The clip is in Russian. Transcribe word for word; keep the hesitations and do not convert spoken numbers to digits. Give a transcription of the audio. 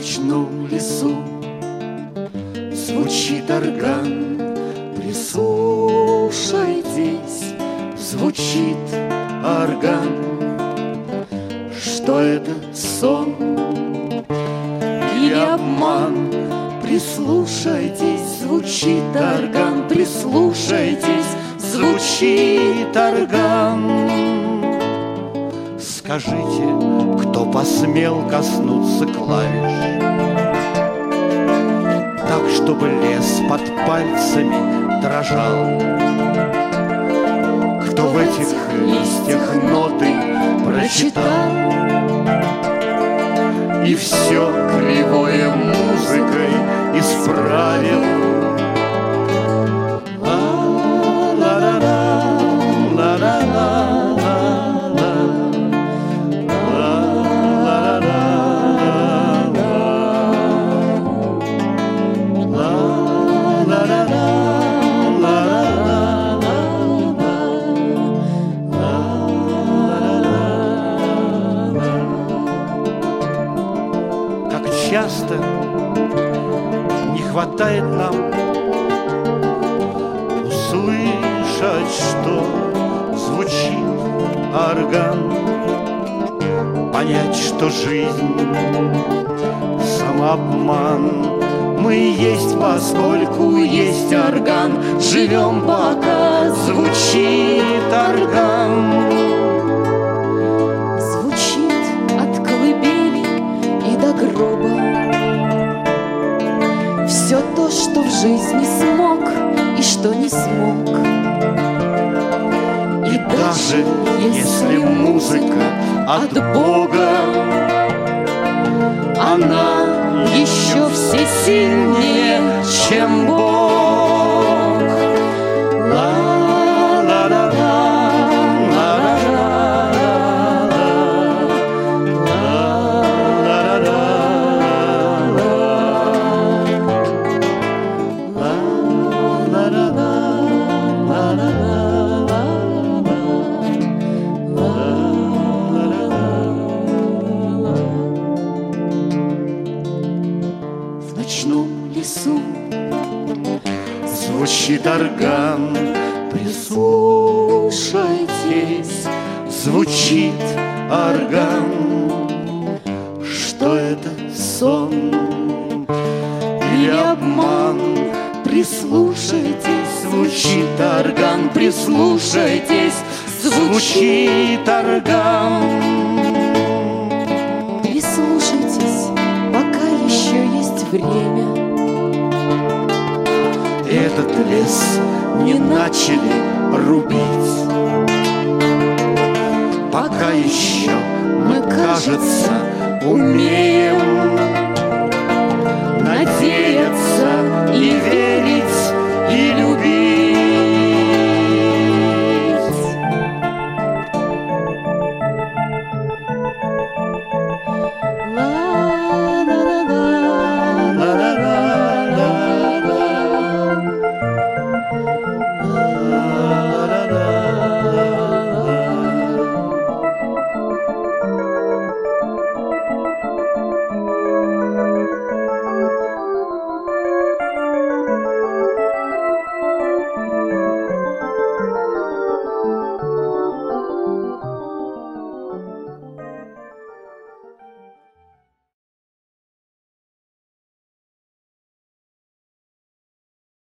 ночном лесу звучит орган. Прислушайтесь, звучит орган. Что это сон или обман? Прислушайтесь, звучит орган. Прислушайтесь, звучит орган. Скажите, кто посмел коснуться клавиш так, чтобы лес под пальцами дрожал? Кто в этих листьях ноты прочитал и все кривое музыкой исправил? Часто не хватает нам услышать, что звучит орган, понять, что жизнь самообман. Мы есть, поскольку есть орган, живем, пока звучит орган. Все то, что в жизни смог и что не смог. И даже если музыка от Бога, она еще всесильнее, чем Бог. Ла-ла-ла-ла. В ночном лесу звучит орган. Прислушайтесь, звучит орган. Что это сон или обман? Прислушайтесь, звучит орган. Прислушайтесь, звучит орган. Прислушайтесь, пока еще есть время. Этот лес не начали рубить, пока еще мы, кажется, умеем